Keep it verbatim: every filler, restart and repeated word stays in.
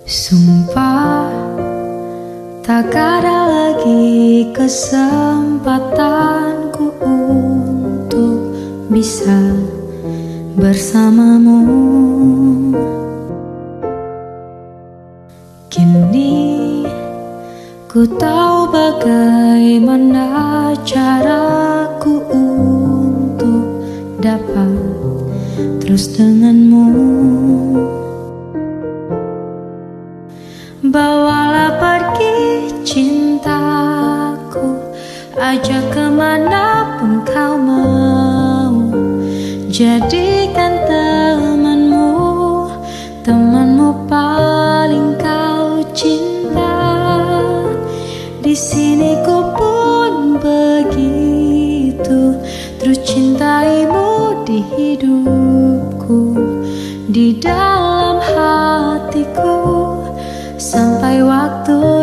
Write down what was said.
Sumpah tak ada lagi kesempatanku untuk bisa bersamamu. Kini ku tahu bagaimana caraku untuk dapat terus denganmu. Bawalah pergi cintaku, ajak kemanapun kau mau. Jadikan temanmu, temanmu paling kau cinta. Di sini ku pun begitu, terus cintaimu di hidupku, di dalam hatiku, sampai waktu